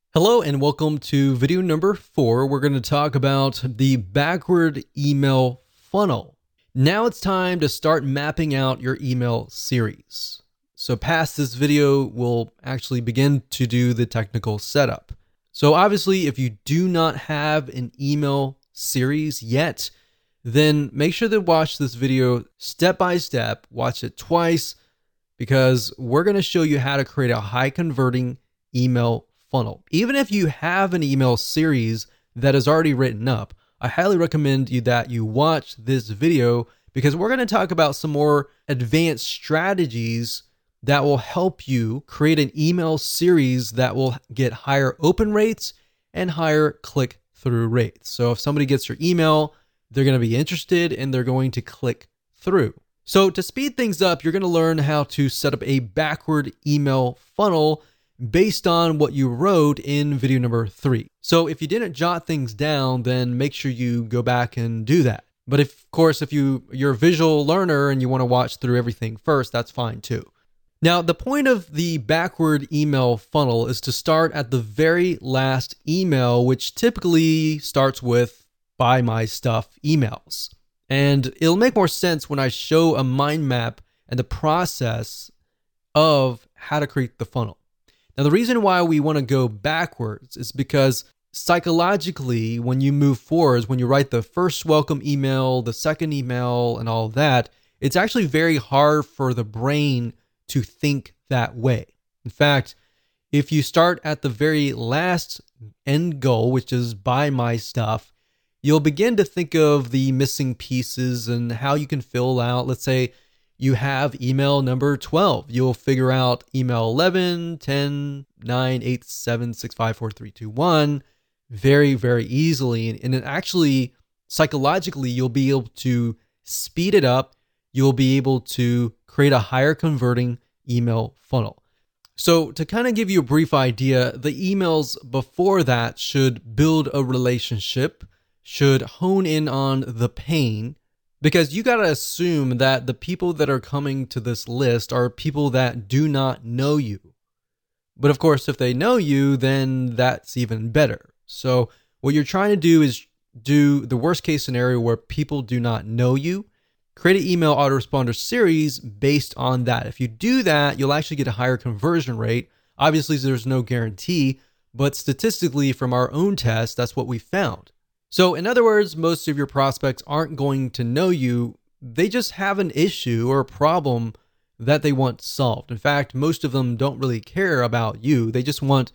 Hello and welcome to video number 4. We're going to talk about the backward email funnel. Now it's time to start mapping out your email series. So past this video, we'll actually begin to do the technical setup. So obviously, if you do not have an email series yet, then make sure to watch this video step by step, watch it twice, because we're going to show you how to create a high converting email funnel. Even if you have an email series that is already written up, I highly recommend that you watch this video because we're going to talk about some more advanced strategies that will help you create an email series that will get higher open rates and higher click-through rates. So if somebody gets your email, they're going to be interested and they're going to click through. So to speed things up, you're going to learn how to set up a backward email funnel based on what you wrote in video number 3. So if you didn't jot things down, then make sure you go back and do that. But of course, if you're a visual learner and you want to watch through everything first, that's fine too. Now, the point of the backward email funnel is to start at the very last email, which typically starts with buy my stuff emails. And it'll make more sense when I show a mind map and the process of how to create the funnel. Now, the reason why we want to go backwards is because psychologically, when you move forwards, when you write the first welcome email, the second email, and all that, it's actually very hard for the brain to think that way. In fact, if you start at the very last end goal, which is buy my stuff, you'll begin to think of the missing pieces and how you can fill out, let's say, you have email number 12. You'll figure out email 11, 10, 9, 8, 7, 6, 5, 4, 3, 2, 1 very, very easily. And it actually, psychologically, you'll be able to speed it up. You'll be able to create a higher converting email funnel. So to kind of give you a brief idea, the emails before that should build a relationship, should hone in on the pain, because you got to assume that the people that are coming to this list are people that do not know you. But of course, if they know you, then that's even better. So what you're trying to do is do the worst case scenario where people do not know you. Create an email autoresponder series based on that. If you do that, you'll actually get a higher conversion rate. Obviously, there's no guarantee, but statistically from our own test, that's what we found. So in other words, most of your prospects aren't going to know you. They just have an issue or a problem that they want solved. In fact, most of them don't really care about you. They just want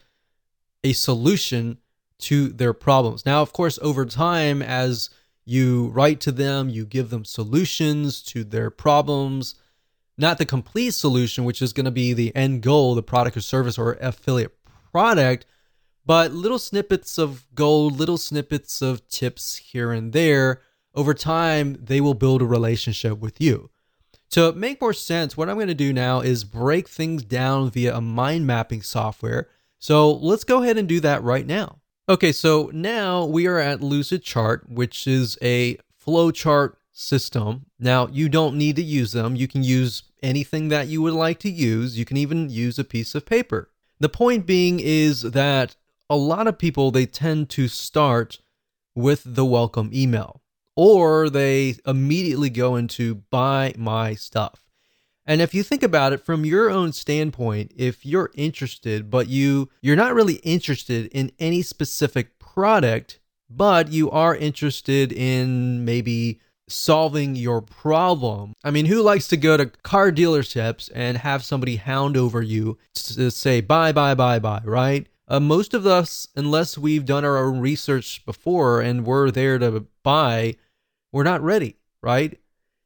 a solution to their problems. Now, of course, over time, as you write to them, you give them solutions to their problems, not the complete solution, which is going to be the end goal, the product or service or affiliate product, but little snippets of gold, little snippets of tips here and there. Over time, they will build a relationship with you. To make more sense, what I'm going to do now is break things down via a mind mapping software. So let's go ahead and do that right now. Okay, so now we are at Lucidchart, which is a flowchart system. Now, you don't need to use them. You can use anything that you would like to use. You can even use a piece of paper. The point being is that a lot of people, they tend to start with the welcome email, or they immediately go into buy my stuff. And if you think about it from your own standpoint, if you're interested, but you're not really interested in any specific product, but you are interested in maybe solving your problem. I mean, who likes to go to car dealerships and have somebody hound over you to say buy, right? Most of us, unless we've done our own research before and we're there to buy, we're not ready, right?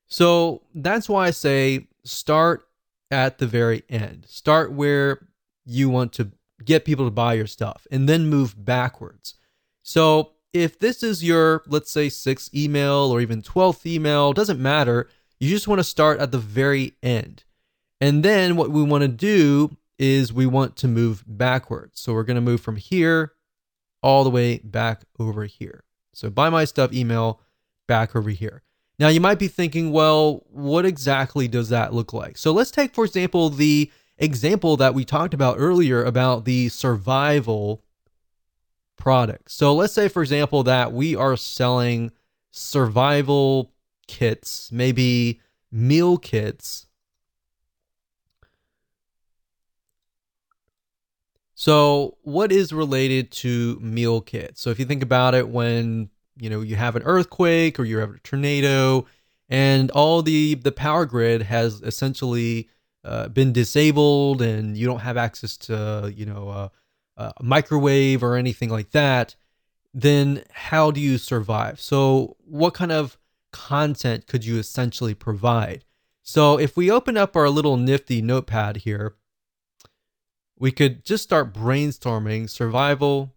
So that's why I say start at the very end. Start where you want to get people to buy your stuff and then move backwards. So if this is your, let's say, 6th email or even 12th email, doesn't matter. You just want to start at the very end. And then what we want to do is we want to move backwards. So we're going to move from here all the way back over here. So buy my stuff email back over here. Now, you might be thinking, well, what exactly does that look like? So let's take, for example, the example that we talked about earlier about the survival product. So let's say, for example, that we are selling survival kits, maybe meal kits. So what is related to meal kits? So if you think about it, when you have an earthquake or you have a tornado and all the power grid has essentially been disabled and you don't have access to a microwave or anything like that, then how do you survive? So what kind of content could you essentially provide? So if we open up our little nifty notepad here, we could just start brainstorming survival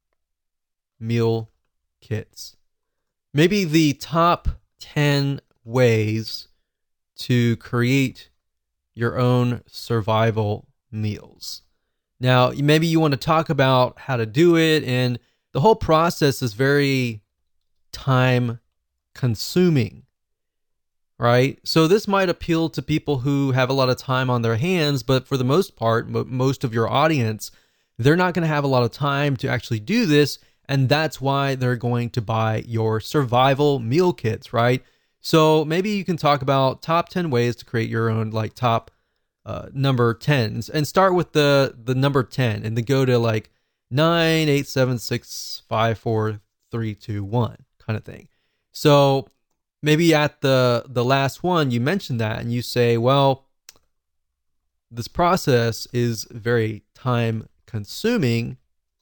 meal kits. Maybe the top 10 ways to create your own survival meals. Now, maybe you want to talk about how to do it, and the whole process is very time consuming, right? So this might appeal to people who have a lot of time on their hands, but for the most part, most of your audience, they're not going to have a lot of time to actually do this, and that's why they're going to buy your survival meal kits, right? So maybe you can talk about top 10 ways to create your own top number 10s, and start with the number 10 and then go to 9, 8, 7, 6, 5, 4, 3, 2, 1 kind of thing. So maybe at the last one you mention that and you say, well, this process is very time consuming.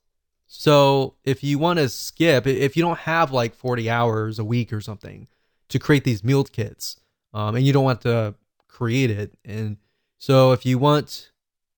So if you want to skip, if you don't have 40 hours a week or something to create these meal kits, and you don't want to create it, and so if you want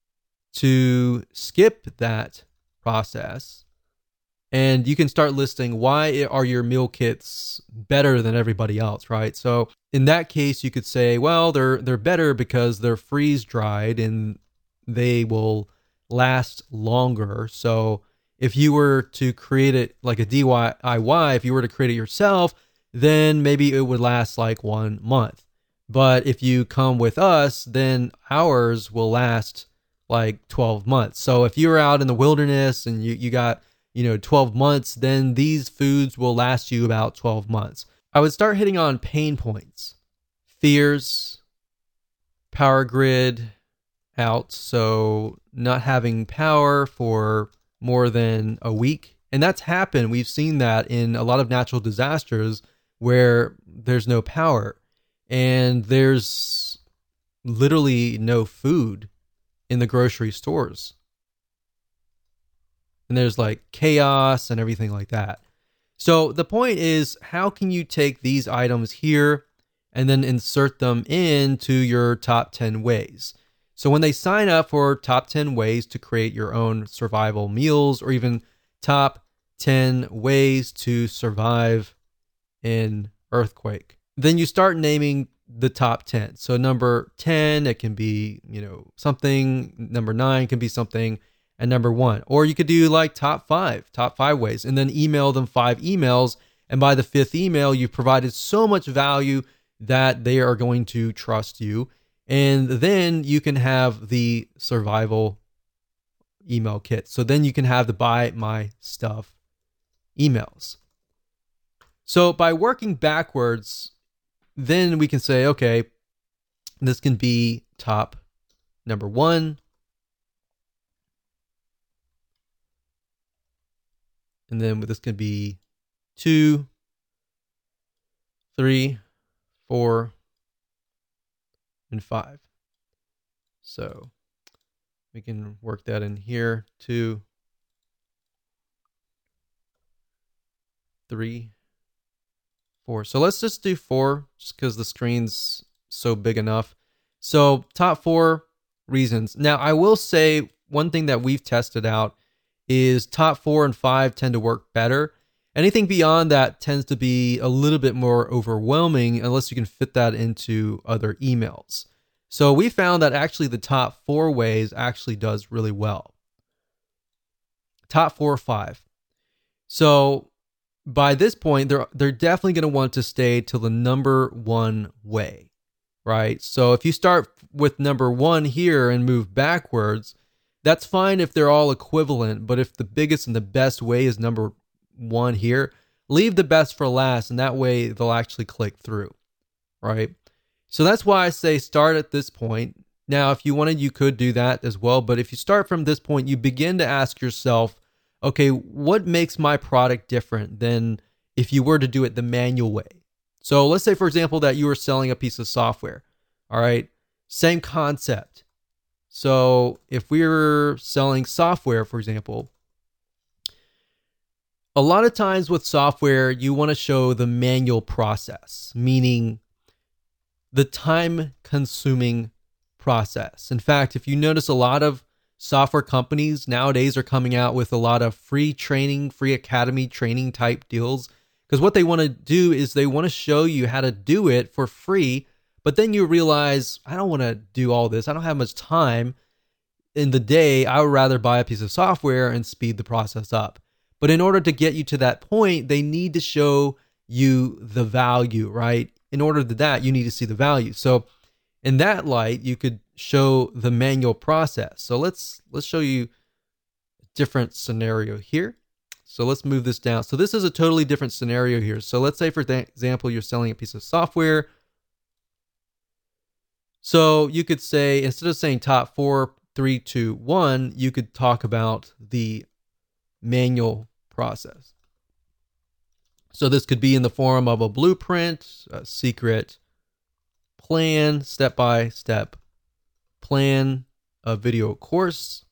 to skip that process, and you can start listing why are your meal kits better than everybody else, right? So in that case, you could say, well, they're better because they're freeze dried and they will last longer. So if you were to create it like a DIY, if you were to create it yourself, then maybe it would last 1 month. But if you come with us, then ours will last 12 months. So if you're out in the wilderness and you got 12 months, then these foods will last you about 12 months. I would start hitting on pain points, fears, power grid out. So not having power for more than a week. And that's happened. We've seen that in a lot of natural disasters where there's no power and there's literally no food in the grocery stores. And there's chaos and everything like that. So the point is, how can you take these items here and then insert them into your top 10 ways? So when they sign up for top 10 ways to create your own survival meals, or even top 10 ways to survive in earthquake, then you start naming the top 10. So number 10, it can be, something. Number 9 can be something. And number 1. Or you could do top 5 ways, and then email them 5 emails. And by the 5th email, you've provided so much value that they are going to trust you. And then you can have the survival email kit. So then you can have the buy my stuff emails. So by working backwards, then we can say, okay, this can be top number 1. And then this can be 2, 3, 4, and 5. So we can work that in here. 2, 3, 4. So let's just do 4, just because the screen's so big enough. So top 4 reasons. Now I will say one thing that we've tested out is top 4 and 5 tend to work better. Anything beyond that tends to be a little bit more overwhelming unless you can fit that into other emails. So we found that actually the top 4 ways actually does really well. Top 4 or 5. So by this point, they're definitely going to want to stay to the number 1 way, right? So if you start with number 1 here and move backwards, That's fine if they're all equivalent, but if the biggest and the best way is number one here, leave the best for last, and that way they'll actually click through, right? So that's why I say start at this point. Now, if you wanted, you could do that as well, but if you start from this point, you begin to ask yourself, okay, what makes my product different than if you were to do it the manual way? So let's say, for example, that you were selling a piece of software, all right? Same concept. So if we were selling software, for example, a lot of times with software, you want to show the manual process, meaning the time-consuming process. In fact, if you notice, a lot of software companies nowadays are coming out with a lot of free training, free academy training type deals, because what they want to do is they want to show you how to do it for free. But then you realize, I don't want to do all this. I don't have much time in the day. I would rather buy a piece of software and speed the process up. But in order to get you to that point, they need to show you the value, right? In order to that, you need to see the value. So in that light, you could show the manual process. So let's show you a different scenario here. So let's move this down. So this is a totally different scenario here. So let's say, for example, you're selling a piece of software. So you could say, instead of saying top 4, 3, 2, 1, you could talk about the manual process. So this could be in the form of a blueprint, a secret plan, step-by-step plan, a video course.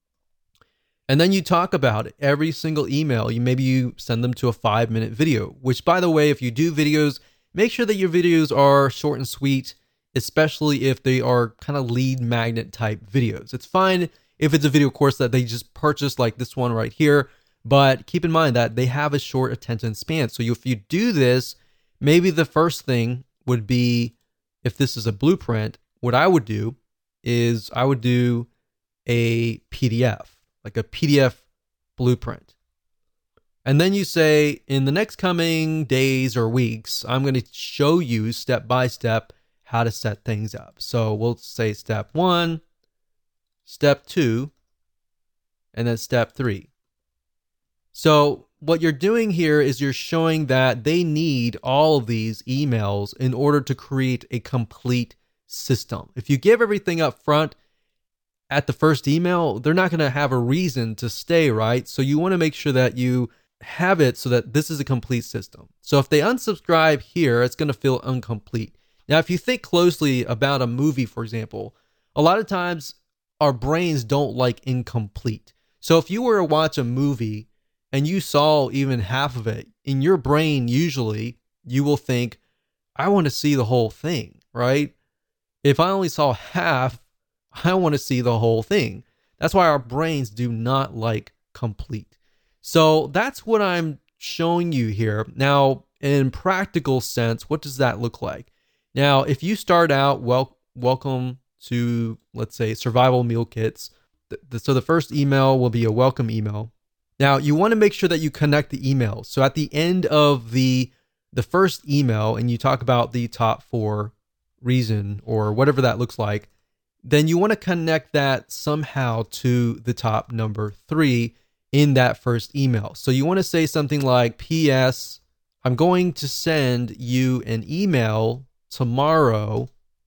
And then you talk about it. Every single email, maybe you send them to a 5-minute video, which, by the way, if you do videos, make sure that your videos are short and sweet, especially if they are kind of lead magnet type videos. It's fine if it's a video course that they just purchased, like this one right here, but keep in mind that they have a short attention span. So if you do this, maybe the first thing would be, if this is a blueprint, what I would do is I would do a PDF, like a PDF blueprint. And then you say, in the next coming days or weeks, I'm going to show you step by step how to set things up. So we'll say step 1, step 2, and then step 3. So what you're doing here is you're showing that they need all of these emails in order to create a complete system. If you give everything up front at the first email, they're not going to have a reason to stay, right? So you want to make sure that you have it so that this is a complete system. So if they unsubscribe here, it's going to feel incomplete. Now, if you think closely about a movie, for example, a lot of times our brains don't like incomplete. So if you were to watch a movie and you saw even half of it, in your brain, usually you will think, I want to see the whole thing, right? If I only saw half, I want to see the whole thing. That's why our brains do not like complete. So that's what I'm showing you here. Now, in practical sense, what does that look like? Now, if you start out, welcome to, let's say, survival meal kits. So the first email will be a welcome email. Now, you want to make sure that you connect the emails. So at the end of the first email, and you talk about the top 4 reason or whatever that looks like, then you want to connect that somehow to the top number 3 in that first email. So you want to say something like, P.S. I'm going to send you an email tomorrow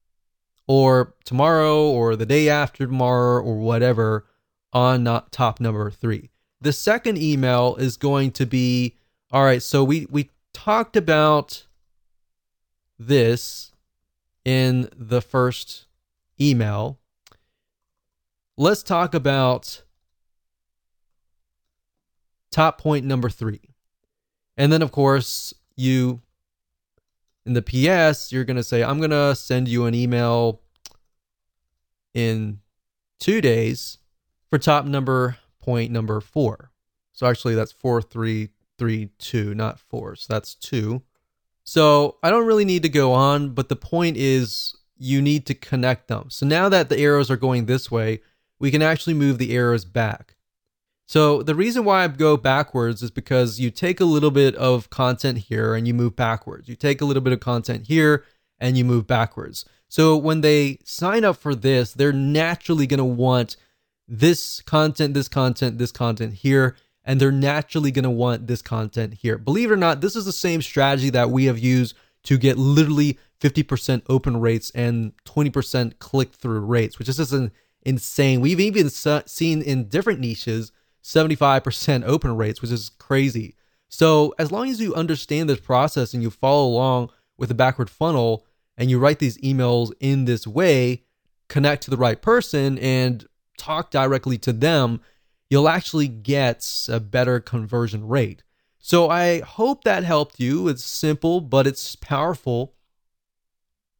or the day after tomorrow or whatever on top number 3. The second email is going to be, all right, so we talked about this in the first email. Let's talk about top point number 3. And then, of course, in the PS, you're going to say, I'm going to send you an email in 2 days for top point number 4. So actually that's 4, 3, 3, 2, not 4. So that's 2. So I don't really need to go on, but the point is you need to connect them. So now that the arrows are going this way, we can actually move the arrows back. So the reason why I go backwards is because you take a little bit of content here and you move backwards. You take a little bit of content here and you move backwards. So when they sign up for this, they're naturally going to want this content, this content, this content here, and they're naturally going to want this content here. Believe it or not, this is the same strategy that we have used to get literally 50% open rates and 20% click-through rates, which is just insane. We've even seen in different niches 75% open rates, which is crazy. So as long as you understand this process and you follow along with the backward funnel and you write these emails in this way, connect to the right person and talk directly to them, you'll actually get a better conversion rate. So I hope that helped you. It's simple, but it's powerful.